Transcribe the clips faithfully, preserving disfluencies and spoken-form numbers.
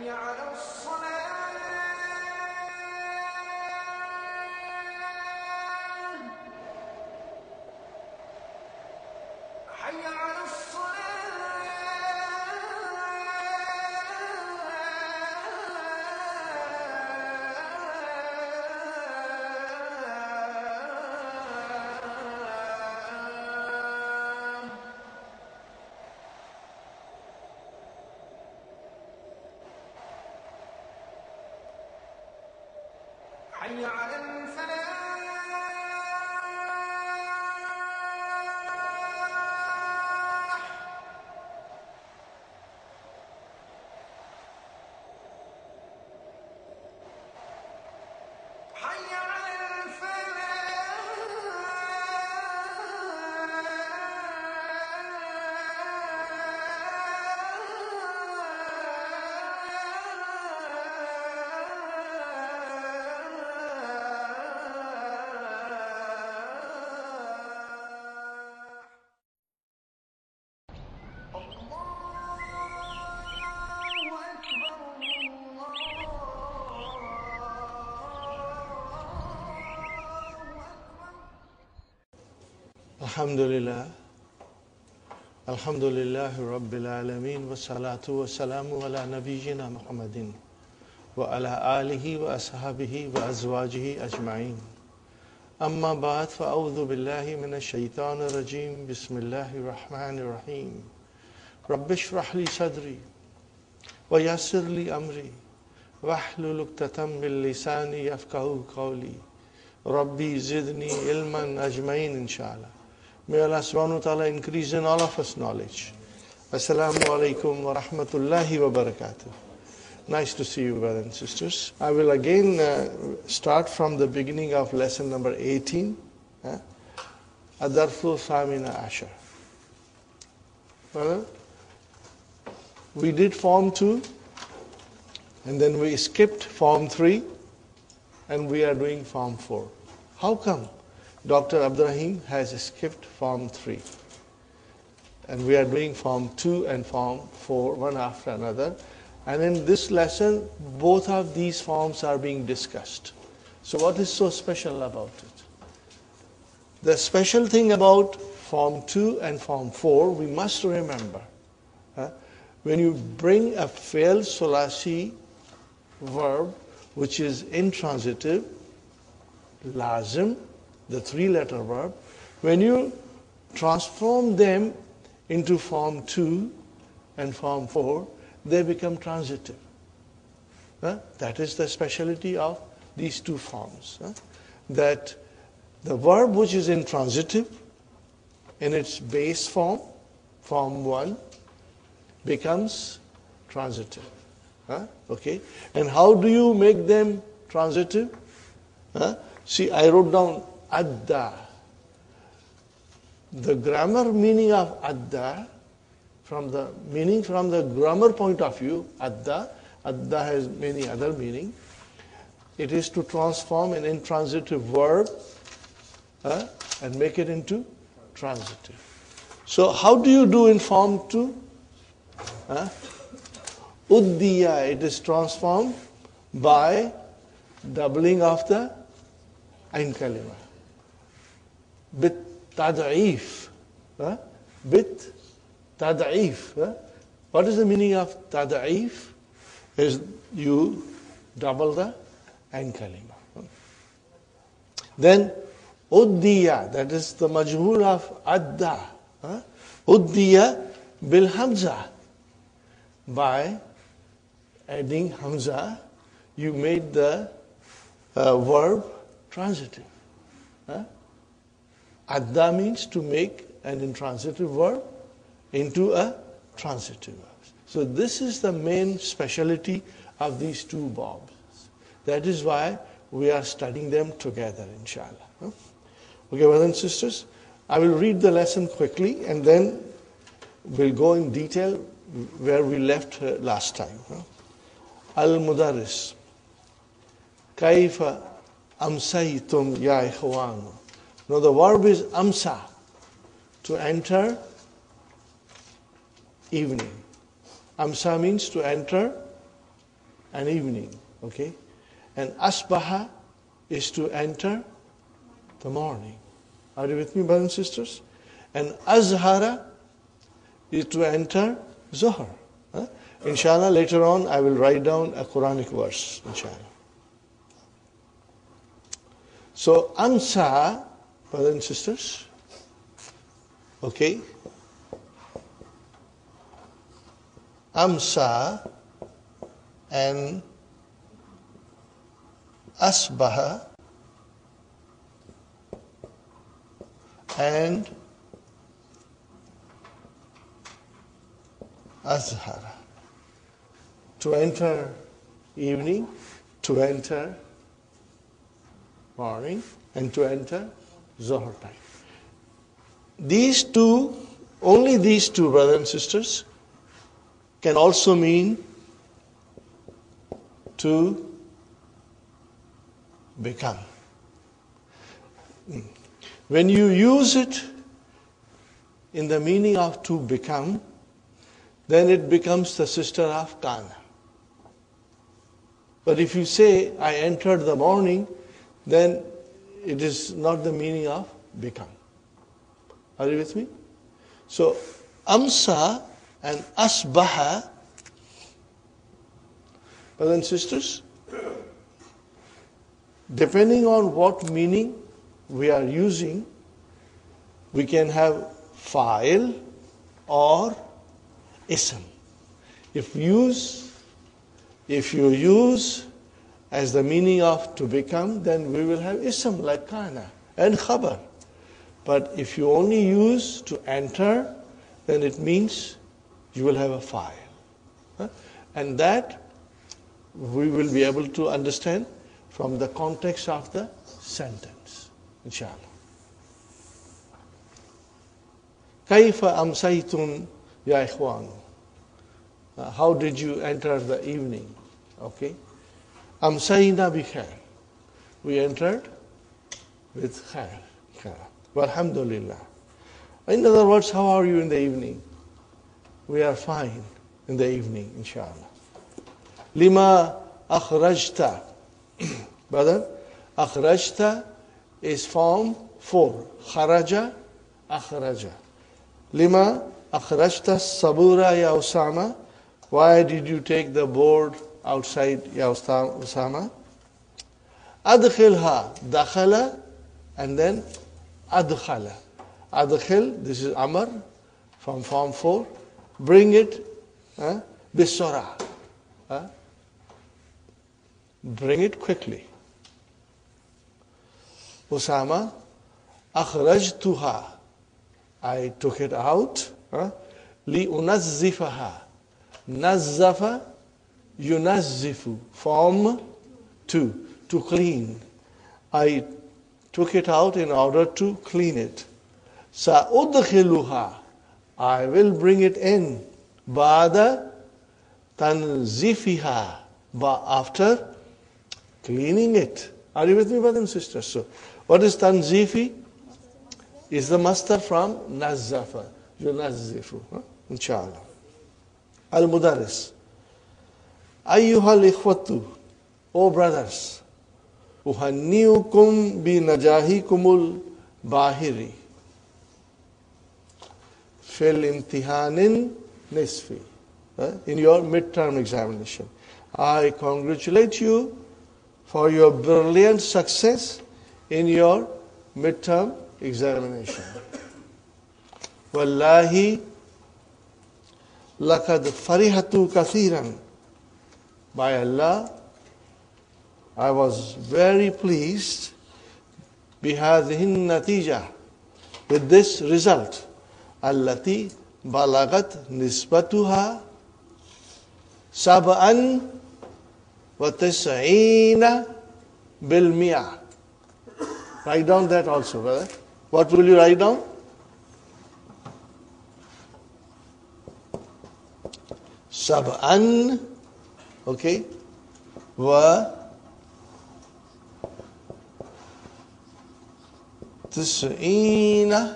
على الصلاة حي على حي على الفلاح حي على Alhamdulillah, Alhamdulillahi Rabbil Alameen, wa salatu wa salamu ala nabiyyina Muhammadin wa ala alihi wa ashabihi wa azwajihi ajma'in. Amma ba'd, fa a'udhu billahi minash shaitanir rajim, bismillahir rahmanir rahim. Rabbi shrah li sadri wa yassir li amri wahlul uqdatam min lisani yafqahu qawli. Rabbi zidni ilman ajma'in, inshallah. May Allah subhanahu wa ta'ala increase in all of us knowledge. Assalamu alaikum wa rahmatullahi wa barakatuh. Nice to see you, brothers and sisters. I will again uh, start from the beginning of lesson number eighteen. Adarfu Samina Ashar. Well, we did form two, and then we skipped form three, and we are doing form four. How come Doctor Abdurrahim has skipped form three? And we are doing form two and form four, one after another. And in this lesson, both of these forms are being discussed. So what is so special about it? The special thing about form two and form four, we must remember, huh? When you bring a fail sulasi verb, which is intransitive, lazim, the three-letter verb, when you transform them into form two and form four, they become transitive. Huh? That is the speciality of these two forms. Huh? That the verb which is intransitive in its base form, form one, becomes transitive. Huh? Okay? And how do you make them transitive? Huh? See, I wrote down adda. The grammar meaning of adda, from the meaning from the grammar point of view, adda, adda has many other meaning. It is to transform an intransitive verb uh, and make it into transitive. So how do you do in form two? Uh, uddiya, it is transformed by doubling of the ain kalima. Bit tad'if. Huh? Bit tad'if. Huh? What is the meaning of tad'if? Is you double the ain kalima. Huh? Then uddiya, that is the majhul of adda. Huh? Uddiya bil hamza. By adding hamza, you made the uh, verb transitive. Huh? Adda means to make an intransitive verb into a transitive verb. So this is the main speciality of these two verbs. That is why we are studying them together, inshallah. Huh? Okay, brothers and sisters, I will read the lesson quickly and then we'll go in detail where we left uh, last time. Huh? Al-Mudarris. Kaifa amsaytum ya ikhwanu. Now the verb is amsa, to enter evening. Amsa means to enter and evening. Okay? And asbaha is to enter the morning. Are you with me, brothers and sisters? And azhara is to enter Zohar. Huh? Inshallah, later on I will write down a Quranic verse, inshallah. So, amsa, brothers and sisters, okay? Amsa and asbaha and azhara. To enter evening, to enter morning, and to enter Zohar time. These two, only these two, brothers and sisters, can also mean to become. When you use it in the meaning of to become, then it becomes the sister of kana. But if you say, I entered the morning, then it is not the meaning of become. Are you with me? So, amsa and asbaha, brothers and sisters, depending on what meaning we are using, we can have fa'il or ism. If use, if you use as the meaning of to become, then we will have ism like kana and khabar. But if you only use to enter, then it means you will have a fa'il. Huh? And that we will be able to understand from the context of the sentence, inshallah. Kaifa amsaytum ya ikhwan? How did you enter the evening? Okay. Amsayna bi khair. We entered with khair. Khair. Walhamdulillah. In other words, how are you in the evening? We are fine in the evening, inshallah. Lima akhrajta. Brother, akhrajta is form four. Kharaja, akhraja. Lima akhrajta sabura ya Usama. Why did you take the board outside ya Usama? Adkhilha, dakhala, and then adkhala. Adkhil, this is Amr from form four. Bring it, huh? Bisora. Huh? Bring it quickly. Usama, akhrajtuha. I took it out. Huh? Li unazzifaha. Nazzafa, yunazzifu. Form two, to clean. I took it out in order to clean it. Sa'udkhiluha. I will bring it in. Ba'da tanzifiha. But after cleaning it. Are you with me, brothers and sisters? So, what is tanzifi? Is the master from nazzafa. Yunazzifu. Huh? Inshallah. Al-Mudaris. Ayyuhal ikhwatu. O brothers. Uhanniukum bi najahikumul bahiri. Fil imtihanin nisfi. In your midterm examination. I congratulate you for your brilliant success in your midterm examination. Wallahi lakad farihatu kathiran. By Allah, I was very pleased bihadhihin natija, with this result. Allati balagat nisbatuha sab'an wa tis'ina bil mi'ah. Write down that also, brother. What will you write down? Sab'an, okay, wa tis'ina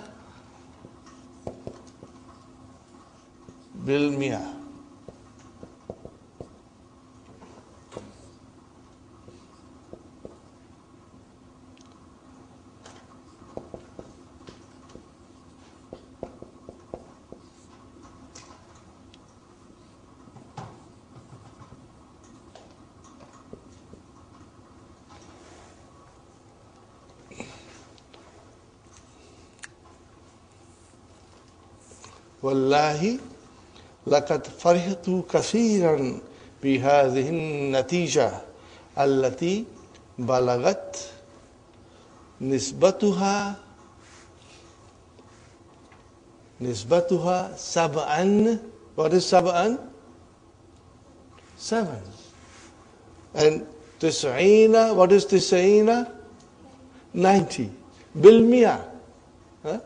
bil mi'ah. Wallahi, laqad farihtu kathiran bi hadhihi natija allati balagat nisbatuha nisbatuha sab'an. What is sab'an? Seven. And tis'ina, what is tis'ina? Ninety. Bilmiya. Huh?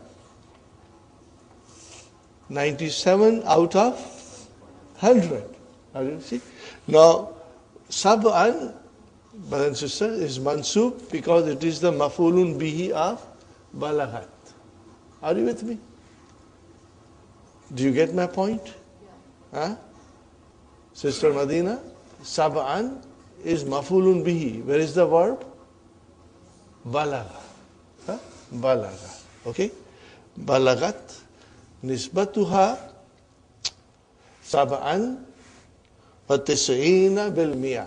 Ninety-seven out of hundred. Are you see? Now, sab'an, brothers and sisters, is mansub because it is the mafulun bihi of balagat. Are you with me? Do you get my point? Huh? Sister Madina, sab'an is mafulun bihi. Where is the verb? Balaga. Huh? Balaga. Okay? Balagat. Nisbatuha sab'an wa tis'ina bil mi'a.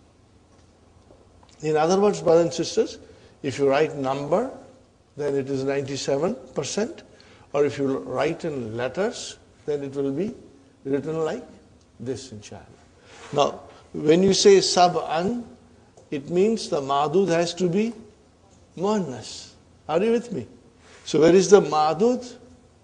In other words, brothers and sisters, if you write number, then it is ninety-seven percent. Or if you write in letters, then it will be written like this, inshallah. Now, when you say sab'an, it means the ma'dud has to be muannas. Are you with me? So where is the ma'dud?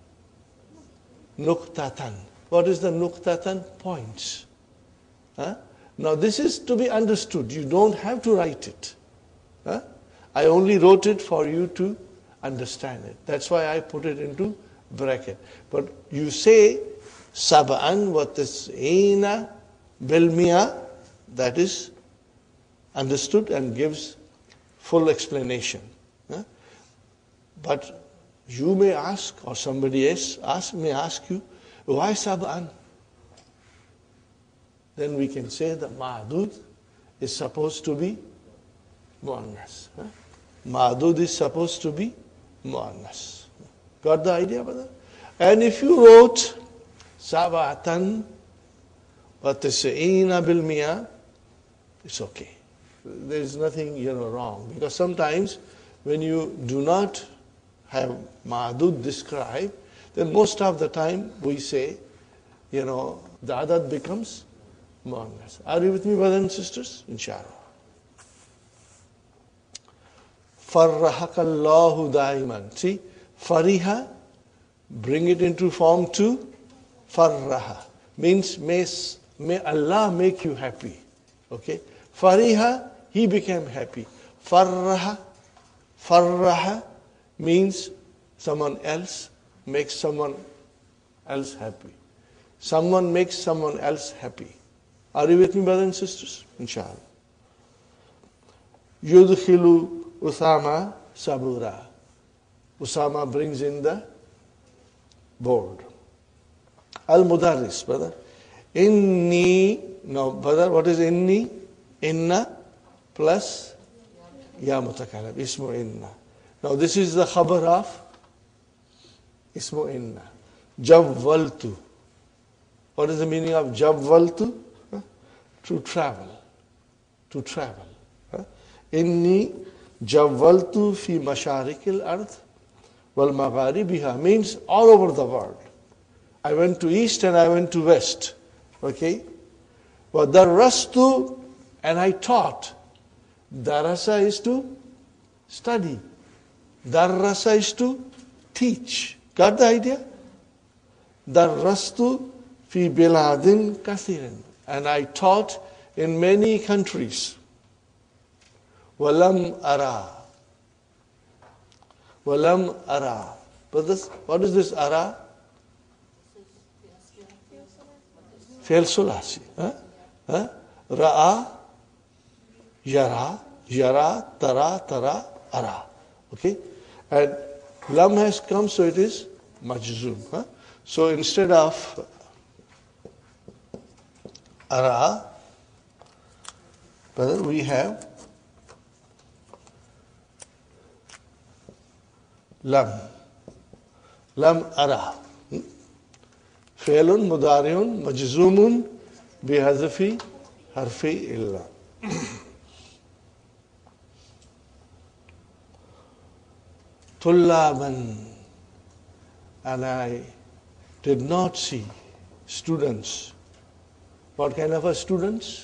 Nuqtatan. What is the nuqtatan? Points. Huh? Now this is to be understood. You don't have to write it. Huh? I only wrote it for you to understand it. That's why I put it into bracket. But you say sab'an wa tis'ina bil mi'a, that is understood and gives full explanation. Huh? But you may ask, or somebody else ask, may ask you, why sab'an? Then we can say that ma'dud is supposed to be muannas. Huh? Ma'dud is supposed to be muannas. Got the idea, brother? And if you wrote sab'atan wa tis'ina bil mi'a, it's okay. There is nothing, you know, wrong. Because sometimes when you do not have ma'dud described, then most of the time we say, you know, the adad becomes muannas. Are you with me, brothers and sisters? Inshallah. Farrahakallahu daiman. See, fariha, bring it into form two. Farraha means may, may Allah make you happy. Okay. Fariha, he became happy. Farraha, farraha means someone else makes someone else happy. Someone makes someone else happy. Are you with me, brothers and sisters? Inshallah. Yudkhilu Usama Sabura. Usama brings in the board. Al-Mudarris, brother. Inni, no, brother, what is inni? Inna plus ya mutakalam, ismu inna. Now this is the khabar of ismu inna. Javvaltu. What is the meaning of javvaltu? Huh? To travel. To travel. Huh? Inni javvaltu fi masharikil ardh wal magharibiha means all over the world. I went to east and I went to west. Okay? Wa darrastu, and I taught. Darasa is to study. Darrasa is to teach. Got the idea? Darrastu fi biladin kathirin. And I taught in many countries. Walam ara. Walam ara. But this, what is this ara? Fail sulasi. Huh? Huh? Ra'a, yara, yara, tara, tara, ara. Okay? And lam has come, so it is majzoom. Huh? So instead of ara, brother, we have lam. Lam ara. Fi'lun mudari'un majzoomun bihazfi harfi illa. Tullaban, and I did not see students. What kind of a students?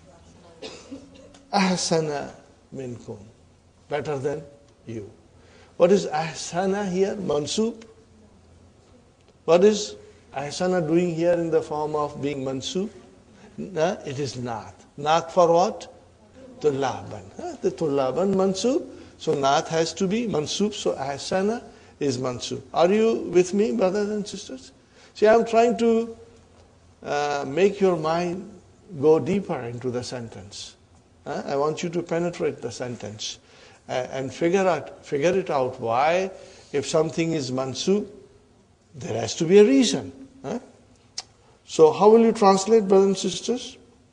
Ahsana minkum. Better than you. What is ahsana here? Mansub. What is ahsana doing here in the form of being mansub? Nah, it is naat. Naat for what? Tullaban. Huh? The tullaban mansub. So naat has to be mansub. So ahsana is mansub. Are you with me, brothers and sisters? See, I am trying to uh, make your mind go deeper into the sentence. Huh? I want you to penetrate the sentence uh, and figure out, figure it out why, if something is mansub, there has to be a reason. Huh? So how will you translate, brothers and sisters?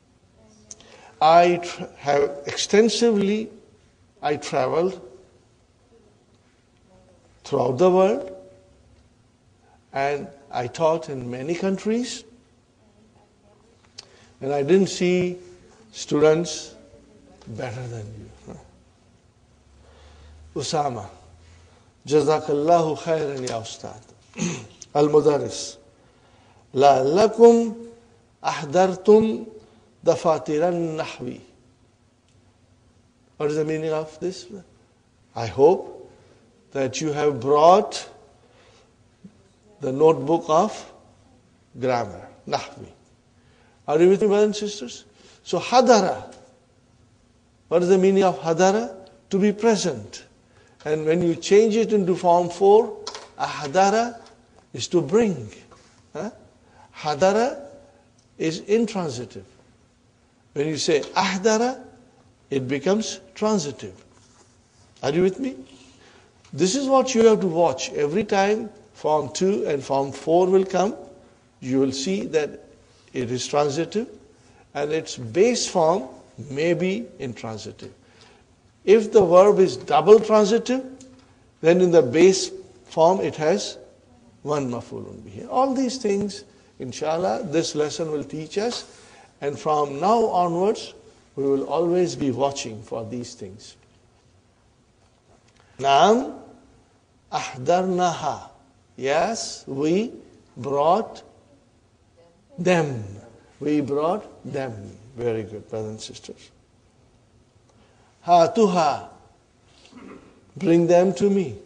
I tra- have extensively, I traveled throughout the world, and I taught in many countries, and I didn't see students better than you. Huh? Usama, Jazakallahu khairan ya Ustad. Al-Mudaris, لَعَلَّكُمْ أَحْدَرْتُمْ دَفَاتِرَ النَّحْوِ. What is the meaning of this? I hope that you have brought the notebook of grammar, Nahwi. Are you with me, brothers and sisters? So hadara. What is the meaning of hadara? To be present. And when you change it into form four, ahdara is to bring. Huh? Hadara is intransitive. When you say ahdara, it becomes transitive. Are you with me? This is what you have to watch. Every time form two and form four will come, you will see that it is transitive and its base form may be intransitive. If the verb is double transitive, then in the base form it has one maf'ulun bihi. All these things, inshallah, this lesson will teach us, and from now onwards, we will always be watching for these things. Naam ahdarnaha. Yes, we brought them. We brought them. Very good, brothers and sisters. Hatuha. Bring them to me.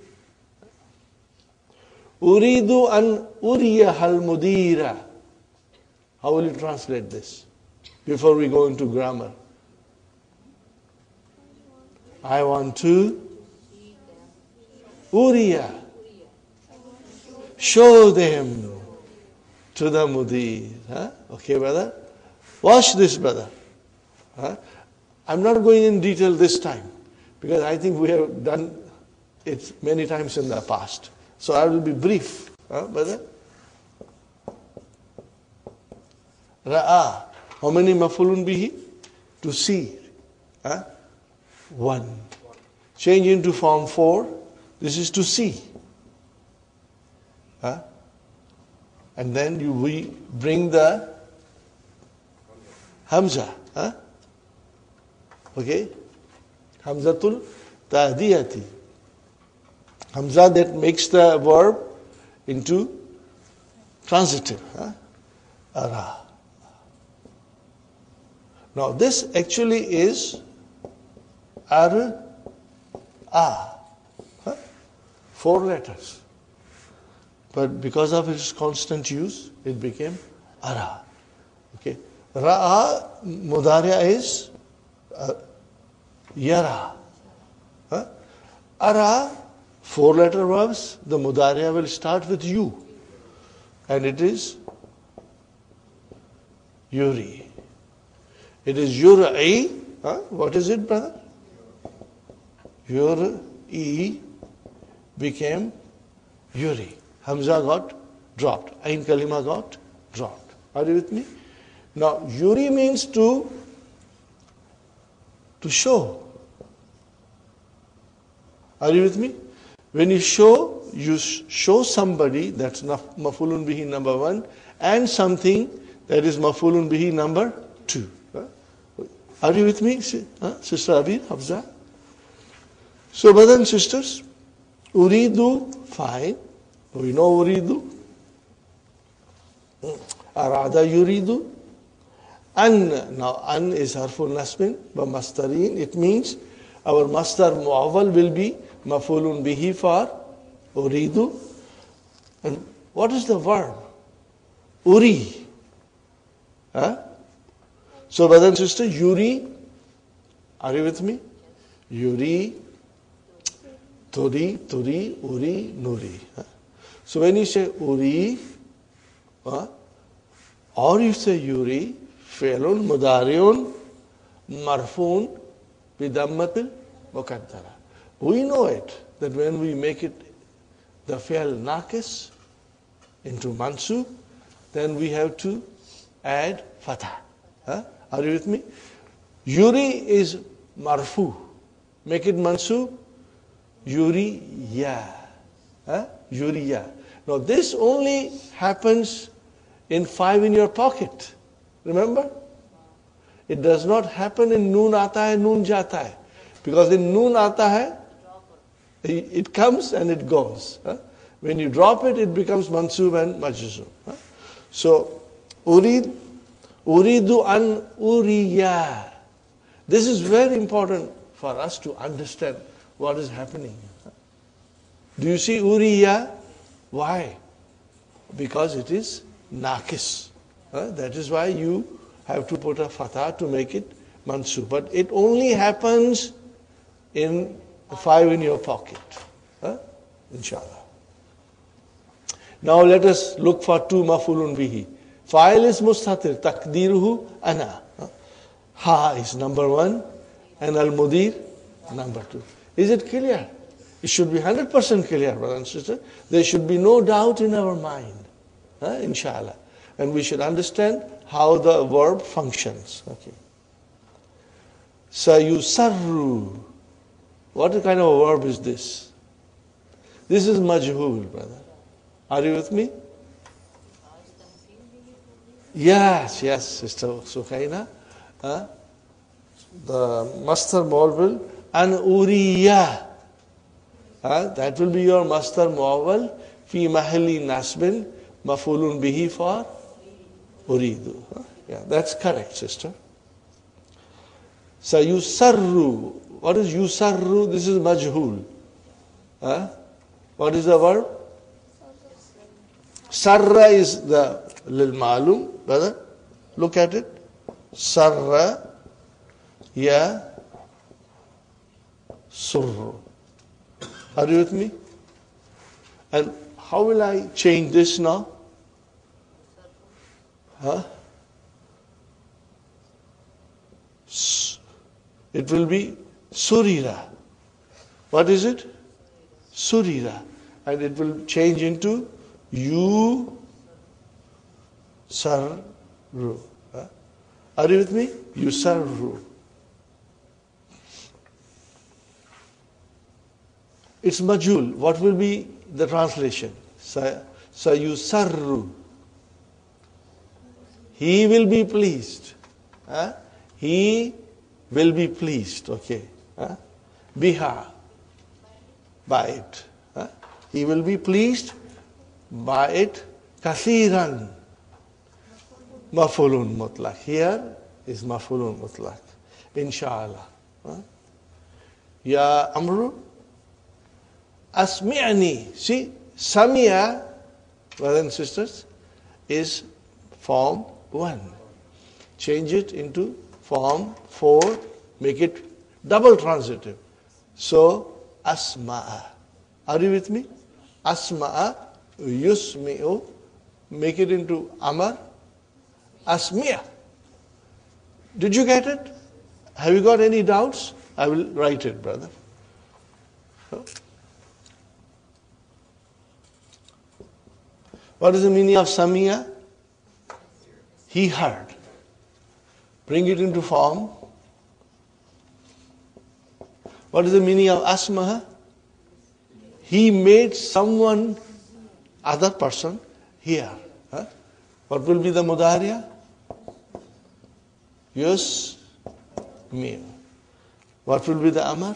Uridu an uriyahal mudira. How will you translate this? Before we go into grammar. I want to Uriya. Show them to the mudir. Huh? Okay, brother? Watch this, brother. Huh? I'm not going in detail this time because I think we have done it many times in the past. So I will be brief. Huh, brother? Ra'a. How many maf'ulun bihi? To see. Huh? One. Change into form four. This is to see. Huh? And then you we bring the Hamza. Huh? Okay? Hamzatul Tahdiyati. Hamza that makes the verb into transitive. Huh? Ara. Now this actually is Ar A. Huh? Four letters. But because of its constant use, it became Ara. Okay. Ra'a Mudariya is uh, Yara. Huh? Ara, four letter verbs, the Mudariya will start with U. And it is Yuri. It is Yur'i. Huh? What is it, brother? Yur'i became Yuri. Hamza got dropped. Ain Kalima got dropped. Are you with me? Now, Yuri means to, to show. Are you with me? When you show, you show somebody, that's maf'ulun bihi number one, and something that is maf'ulun bihi number two. Are you with me, huh? Sister Abir, Hafza? So, brothers and sisters, Uridu, fine. We know Uridu. Arada yuridu. An. Now, an is harful nasbin, but mastarin. It means our mastar mu'awwal will be mafulun bihi for uridu. And what is the verb? Uri. Huh? So, brother and sister, yuri. Are you with me? Yuri, turi, turi, uri, nuri. Huh? So, when you say uri, huh? or you say yuri, fi'lun mudariun marfun bidammatil muqaddara. We know it, that when we make it the fi'l naqis into mansub, then we have to add fatah. Huh? Are you with me? Yuri is marfu. Make it mansub, yuriya. Huh? Yuriya. Now this only happens in five in your pocket. Remember? It does not happen in noon aata hai, noon jata hai. Because in noon aata hai, it comes and it goes. Huh? When you drop it, it becomes mansub and majzum. Huh? So, urid, uridu an uriya. This is very important for us to understand what is happening. Do you see uriya? Why? Because it is naqis. Huh? That is why you have to put a fatah to make it mansub. But it only happens in the five in your pocket. Huh? Inshallah. Now let us look for two mafulun bihi. Fa'il is mustatir, takdiruhu ana. Ha is number one, and al-mudir number two. Is it clear? It should be one hundred percent clear, brother and sister. There should be no doubt in our mind. Huh? Inshallah. And we should understand how the verb functions. Okay. Sayusarru. What kind of a verb is this? This is majhul, brother. Are you with me? Yes, yes, Sister Sukhaina. Huh? The mastar mu'awwal an uriya. Huh? That will be your mastar mu'awwal fi mahalli nasbin mafulun bihi for uridu. Huh? Yeah, that's correct, sister. So yusarru. What is yusarru? This is majhul. Huh? What is the verb? Sarra is the lil ma'lum, brother. Look at it. Sarra ya surru. Are you with me? And how will I change this now? Huh? It will be surira. What is it? Surira. And it will change into you sarru. Huh? Are you with me? You sarru. It's majul. What will be the translation? So, so you sarru. He will be pleased. Huh? He will be pleased. Okay. Huh? Biha. By it. Huh? He will be pleased by it. Kathiran. Mafulun mutlaq. Here is mafulun mutlaq. Inshallah. Huh? Ya Amru. Asmi'ni. See, Samia, brothers and sisters, is form one. Change it into form four. Make it double transitive. So, Asma'a. Are you with me? Asma'a, yusmi'u. Make it into Amar. Asmi'a. Did you get it? Have you got any doubts? I will write it, brother. So, what is the meaning of Samia? He heard. Bring it into form. What is the meaning of Asmaha? He made someone, other person, hear. Huh? What will be the mudariya? Yus me. What will be the amar?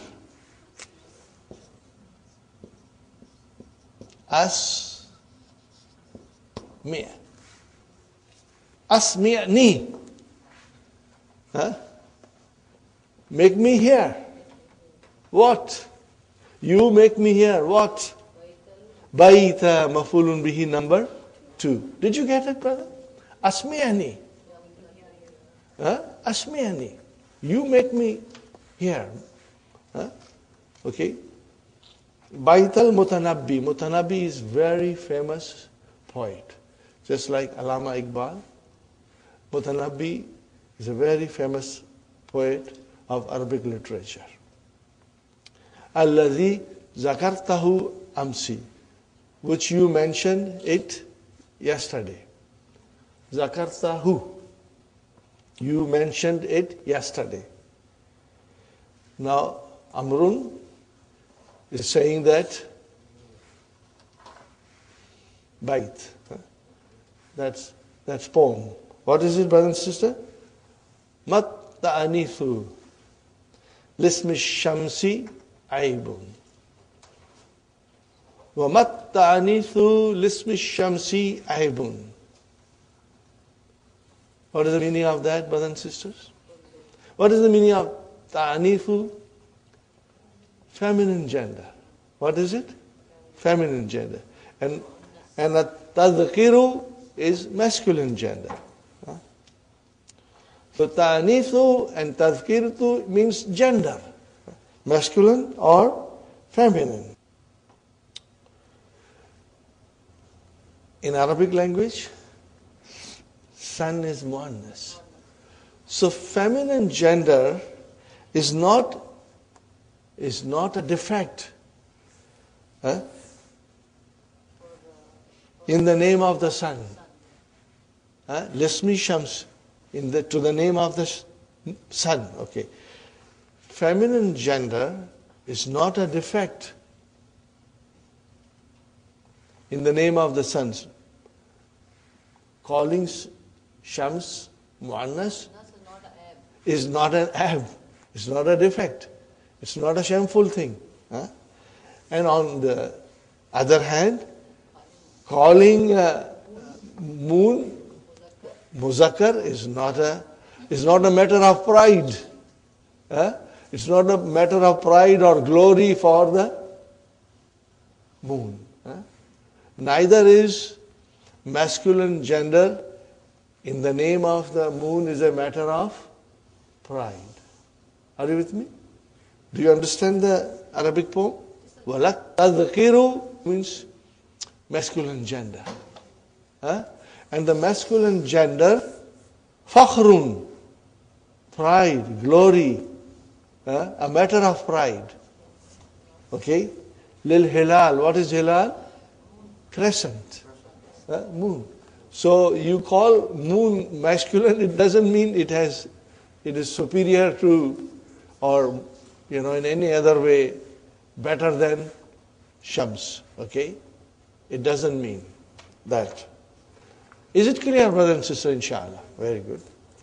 As me. Asmi'ni. Huh? Make me hear. What? You make me hear. What? Baita mafulun bihi number two. Did you get it, brother? Asmi'ani. Huh? Asmi'ani. You make me hear. Huh? Okay. Baital Mutanabbi. Mutanabbi is very famous poet. Just like Allama Iqbal. Mutanabbi is a very famous poet of Arabic literature. Alladhi zakartahu amsi, which you mentioned it yesterday. Zakartahu. You mentioned it yesterday. Now, Amrun is saying that bait. That's that's poem. What is it, brother and sister? Mat ta'anithu lismi shamsi aibun. Wa mat ta'anithu lismi shamsi aibun. What is the meaning of that, brothers and sisters? What is the meaning of ta'anithu? Feminine gender. What is it? Feminine gender. And and tadhkiru is masculine gender. Huh? So ta'anithu and tadhkirtu means gender. Masculine or feminine. In Arabic language, sun is muannas. So feminine gender is not is not a defect. Huh? In the name of the sun. Huh? Lismi Shams. In the, to the name of the sun. Okay. Feminine gender is not a defect. In the name of the sun. Calling Shams Muannas is not an ab. It's not a defect. It's not a shameful thing. Huh? And on the other hand, calling uh, moon muzakkar is not a is not a matter of pride. Huh? It's not a matter of pride or glory for the moon. Huh? Neither is masculine gender in the name of the moon is a matter of pride. Are you with me? Do you understand the Arabic poem? Walak tadhkiru means masculine gender. Huh? And the masculine gender, fakhrun, pride, glory, huh? A matter of pride. Okay? Lil hilal, what is hilal? Crescent, huh? Moon. So you call moon masculine, it doesn't mean it has, it is superior to, or you know, in any other way, better than Shams. Okay? It doesn't mean that. Is it clear, brother and sister, inshallah? Very good.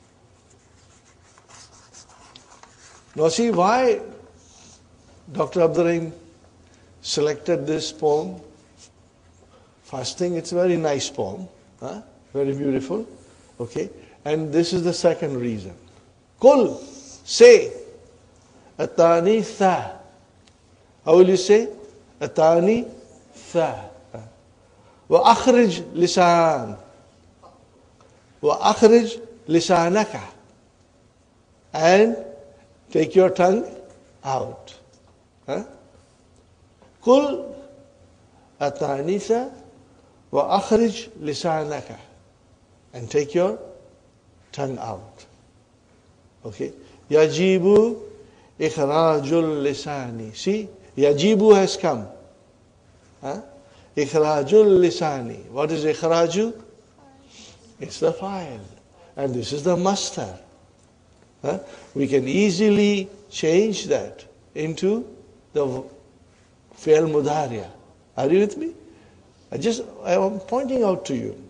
Now see why Doctor Abdurrahim selected this poem. First thing, it's a very nice poem. Huh? Very beautiful. Okay? And this is the second reason. Kul, say, Atani tha. How will you say? Atani tha. Wa akhrij lisan. Wa akhrij lisanaka. And take your tongue out. Huh? Kul atani tha wa akhrij lisanaka. And take your tongue out. Okay? Yajibu ikhrajul lisani. See? Yajibu has come. Huh? Ikhrajul lisani. What is ikhraju? It's the file. And this is the master. Huh? We can easily change that into the fi'l mudariya. Are you with me? I just, I am pointing out to you.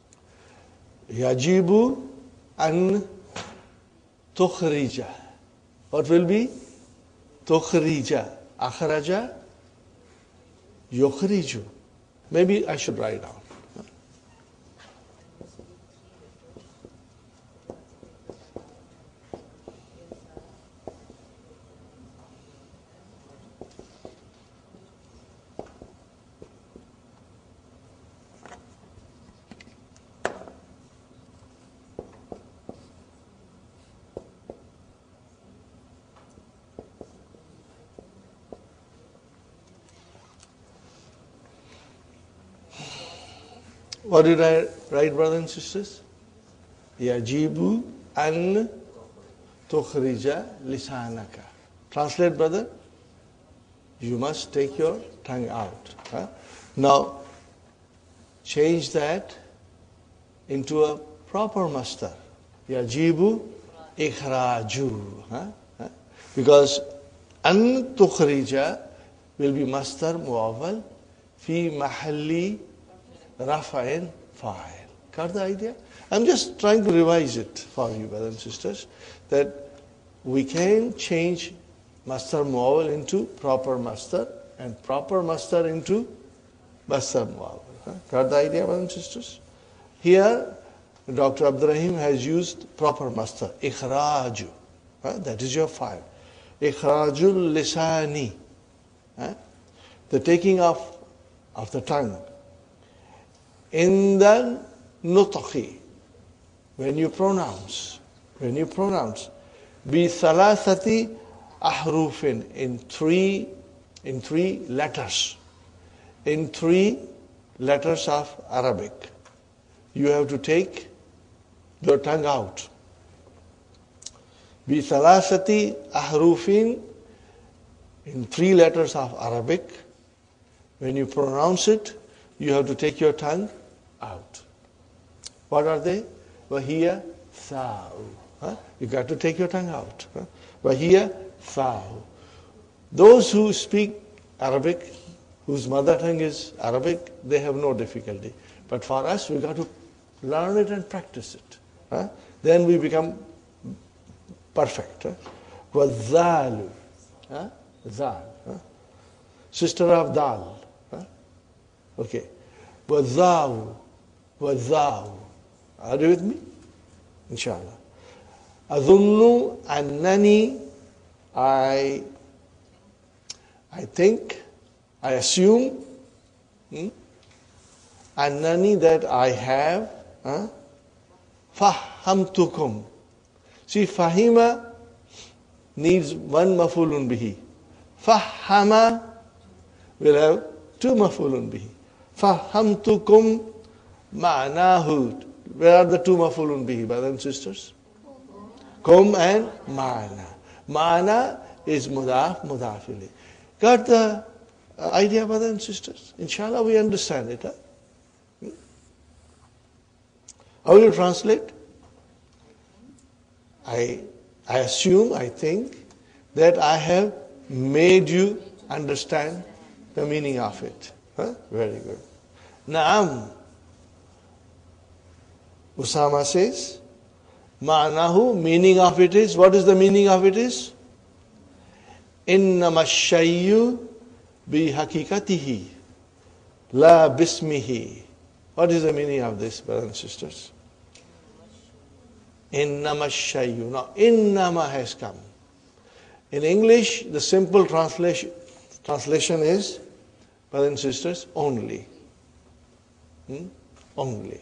Yajibu an tukhrija. What will be? Tukhrija. Akhraja. Yukhriju. Maybe I should write down. What did I write, brothers and sisters? Yajibu an tukhrija lisanaka. Translate, brother. You must take your tongue out. Huh? Now, change that into a proper masdar. Yajibu ikhraju. Huh? Huh? Because an tukhrija will be masdar muawwal fi mahalli rafa'in fa'il. Got the idea? I'm just trying to revise it for you, brothers and sisters, that we can change masdar muawwal into proper masdar and proper masdar into masdar muawwal. Huh? Got the idea, brothers and sisters? Here, Doctor Abdurrahim has used proper masdar, ikhraju. Huh? That is your file. Ikhrajul lisani. Huh? The taking off of the tongue. In the nutqi, when you pronounce, when you pronounce, bi thalathati ahrufin, in three, in three letters, in three letters of Arabic, you have to take your tongue out. Bi thalathati ahrufin, in three letters of Arabic, when you pronounce it, you have to take your tongue out. What are they? Wahiya tha'u. Huh? You got to take your tongue out. Huh? Wahiya tha'u. Those who speak Arabic, whose mother tongue is Arabic, they have no difficulty. But for us, we got to learn it and practice it. Huh? Then we become perfect. Huh? Wazalu. Huh? Zal. Huh? Sister of Dal. Huh? Okay. Wazawu. Wazawu. Are you with me? Inshallah. Azunnu annani. I I think, I assume, hmm? annani, that I have, huh? Fahamtukum. See, fahima needs one mafulun bihi. Fahama will have two mafulun bihi. Fahamtukum ma'nahu. Where are the two mafulun bihi, brothers and sisters? Kum and ma'na. Ma'na is mudaf, mudaf ilayh. Got the idea, brothers and sisters? Inshallah, we understand it. Huh? Hmm? How will you translate? I, I assume, I think, that I have made you understand the meaning of it. Huh? Very good. Naam. Usama says, Ma'nahu, meaning of it is, what is the meaning of it is? Innama shayyu bi hakikatihi, la bismihi. What is the meaning of this, brothers and sisters? Innama shayyu. Now, innama has come. In English, the simple translation, translation is, brothers and sisters, only. Hmm? Only.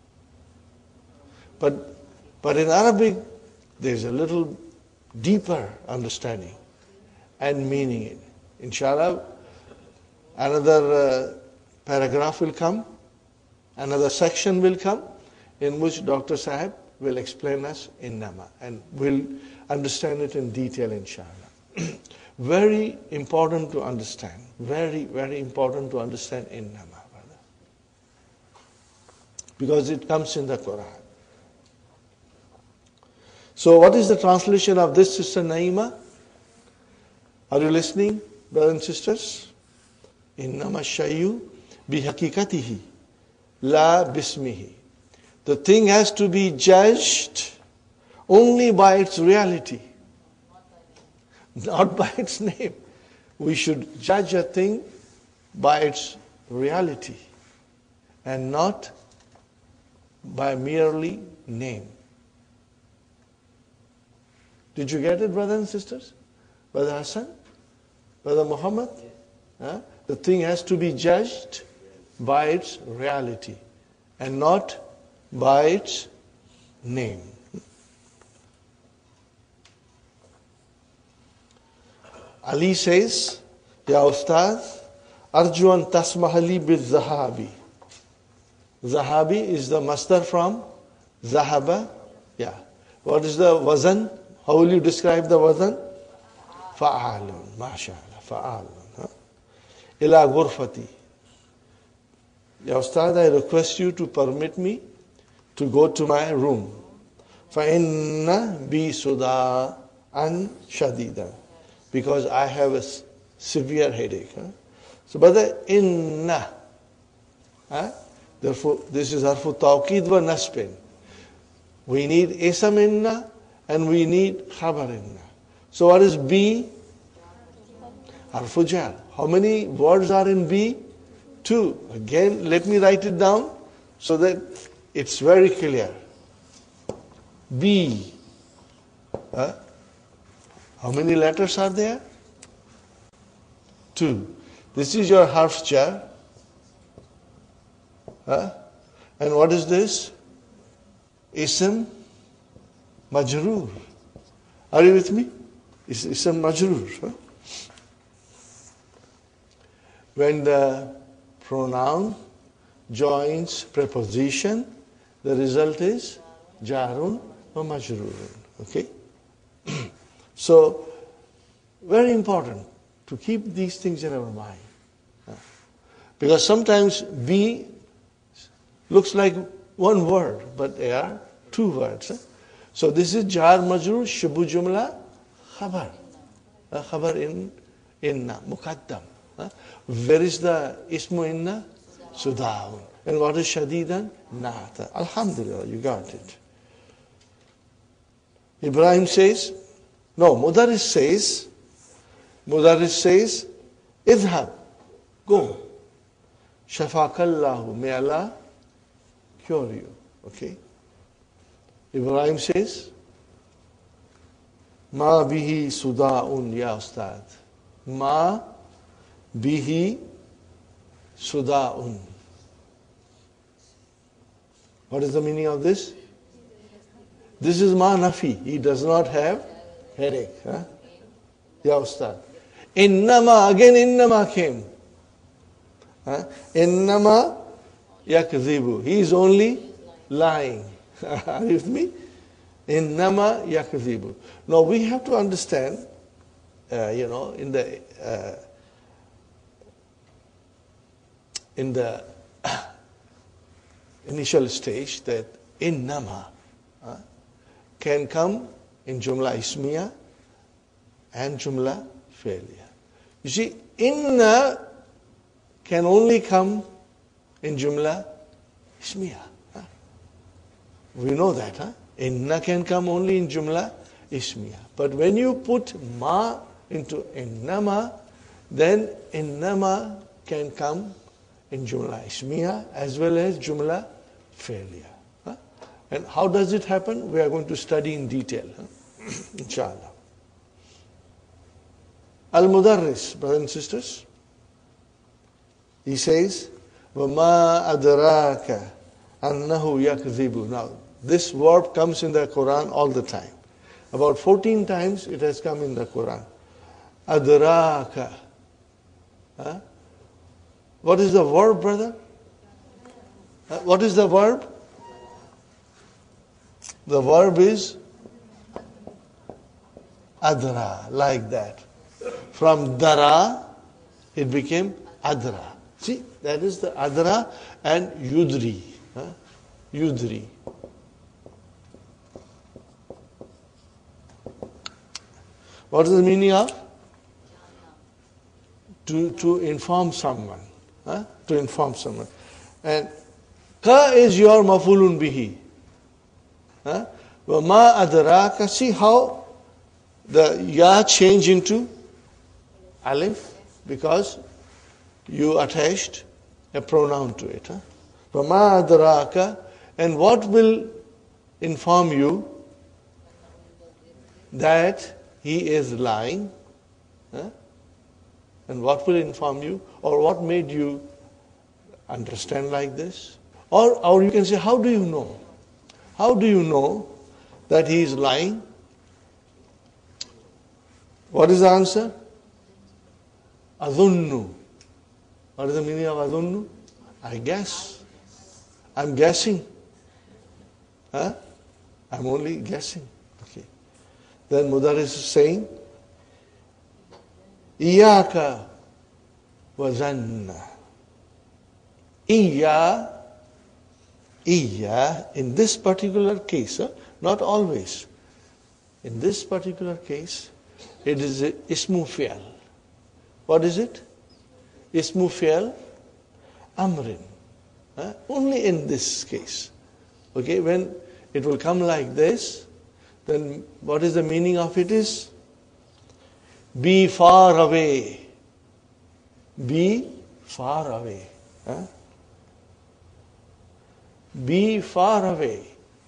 But, but in Arabic, there's a little deeper understanding and meaning in it. Inshallah, another uh, paragraph will come, another section will come, in which Doctor Sahib will explain us innama, and we'll understand it in detail, inshallah. Very important to understand. Very, very important to understand innama, brother. Because it comes in the Quran. So what is the translation of this, Sister Naima? Are you listening, brothers and sisters? Innama shayyu bihakikatihi, la bismihi. The thing has to be judged only by its reality, not by its name. We should judge a thing by its reality and not by merely name. Did you get it, brothers and sisters? Brother Hassan? Brother Muhammad? Huh? The thing has to be judged by its reality and not by its name. Ali says, Ya Ustaz, Arju an tasmahali bil zahabi. Zahabi is the masdar from Zahaba. Yeah. What is the wazan? How will you describe the wazan? Fa'alun. MashaAllah. Fa'alun. Huh? Ila ghurfati. Ya Ustad, I request you to permit me to go to my room. فَإِنَّ بِي صُدَاعًا شَدِيدًا. Because I have a severe headache. Huh? So, brother, inna. Huh? Therefore, this is harfu tawqid wa nasbin. We need isam inna and we need khabar inna. So, what is B? Harfu jar. How many words are in B? Two. Again, let me write it down so that it's very clear. B. Huh? How many letters are there? Two. This is your harf jar. Huh? And what is this? Ism majroor. Are you with me? Is ism majroor. Huh? When the pronoun joins preposition, the result is jarun or majrurun. Okay? So, very important to keep these things in our mind. Because sometimes B looks like one word, but they are two words. So this is jar majrur shubu jumla khabar. Khabar in inna, muqaddam. Where is the ismu inna? Sudaun. And what is shadidan? Na'ata. Alhamdulillah, you got it. Ibrahim says, no, Mudaris says, Mudaris says, idhab, go. Shafakallahu, may Allah cure you. Okay? Ibrahim says, ma bihi suda'un ya ustad. Ma bihi suda'un. What is the meaning of this? This is ma nafi. He does not have headache. Huh? Ya ustad. Innama, again innama came. Huh? Innama yakzibu. He is only lying. Are you with me? Innama yakzibu. Now we have to understand, uh, you know, in the uh, in the initial stage that innama uh, can come in jumla ismiya and jumla failure. You see, inna can only come in jumla ismiya. Huh? We know that, huh? Inna can come only in jumla ismiya. But when you put ma into innama, then innama can come in jumla ismiya as well as jumla failure. Huh? And how does it happen? We are going to study in detail, huh? Inshallah. Al-Mudarris, brothers and sisters, he says, وَمَا أَدْرَاكَ أَنَّهُ يَكْذِبُ. Now, this verb comes in the Quran all the time. About fourteen times it has come in the Quran. Adraka. Huh? What is the verb, brother? Uh, what is the verb? The verb is adra, like that. From dara, it became adra. See, that is the adra and yudri. Huh? Yudri. What is the meaning of? To, to inform someone. Huh? To inform someone. And ka is your mafulun bihi. Huh? Wama adraka. See how the ya change into alif because you attached a pronoun to it. Huh? Wama adraka. And what will inform you that he is lying? Huh? And what will inform you? Or what made you understand like this? Or, or you can say, how do you know? How do you know that he is lying? What is the answer? Adhunnu. What is the meaning of adhunnu? I guess. I'm guessing. Huh? I'm only guessing. Okay. Then Mudaris is saying, Iyaka wa zanna. Iya, Iya, in this particular case, huh? Not always. In this particular case, it is a ismu fi'al. What is it? Ismu fi'al amrin. Huh? Only in this case. Okay, when it will come like this, then what is the meaning of it is? Be far away. Be far away. Huh? Be far away.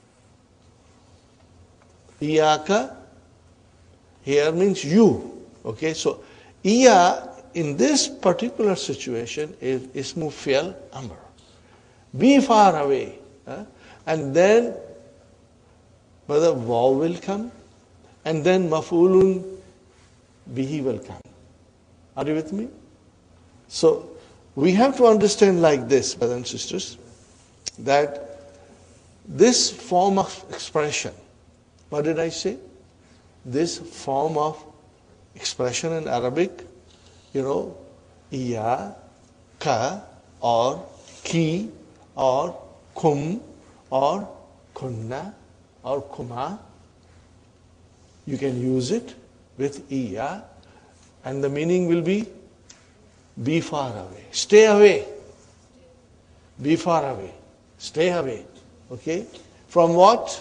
Iyaka here means you. Okay, so iya in this particular situation is ismu fi'al amr. Be far away. Huh? And then whether waw will come, and then maf'ulun bihi will come. Are you with me? So we have to understand like this, brothers and sisters, that this form of expression, what did I say? This form of expression in Arabic, you know, iya, ka, or ki, or kum, or kunna, or kuma. You can use it with iya, and the meaning will be be far away. Stay away. Be far away. Stay away. Okay? From what?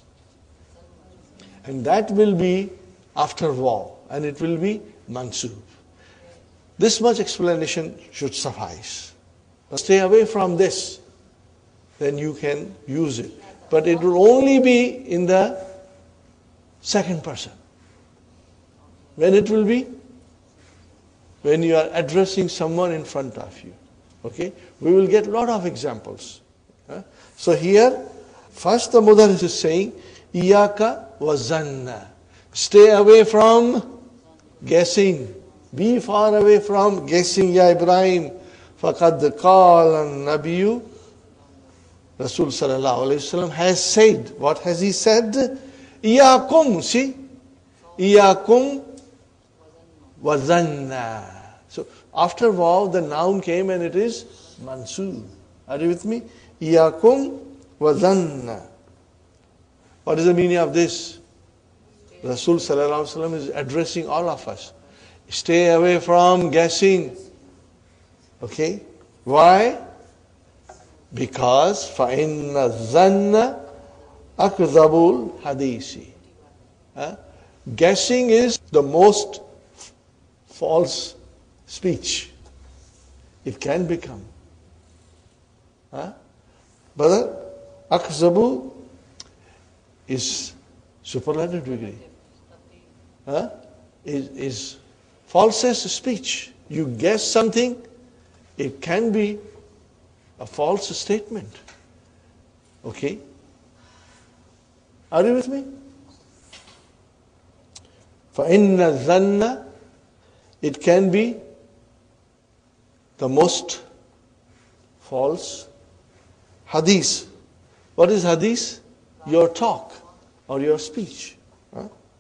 And that will be after waw, and it will be mansub. This much explanation should suffice. Stay away from this, then you can use it. But it will only be in the second person. When it will be? When you are addressing someone in front of you. Okay? We will get a lot of examples. Huh? So here, first the Mudaris is saying, Iyaka wa zanna. Stay away from guessing. Be far away from guessing, Ya Ibrahim. فَقَدْ قَالَ النَّبِيُّ Rasul sallallahu alayhi wa sallam has said. What has he said? Iyakum, see? Iyakum wa zanna. So after waw, the noun came and it is mansub. Are you with me? Iyakum wa zanna. What is the meaning of this? Rasul sallallahu alayhi wa sallam is addressing all of us. Stay away from guessing. Okay? Why? Because فَإِنَّ الظَّنَّ أَكْذَبُ الْحَدِيثِ. Huh? Guessing is the most false speech. It can become. Huh? Brother, أَكْذَبُ is superlative degree. Huh? Is, is falsest speech. You guess something, it can be a false statement. Okay? Are you with me? فَإِنَّ الظَّنَّ, it can be the most false hadith. What is hadith? Your talk or your speech. Huh?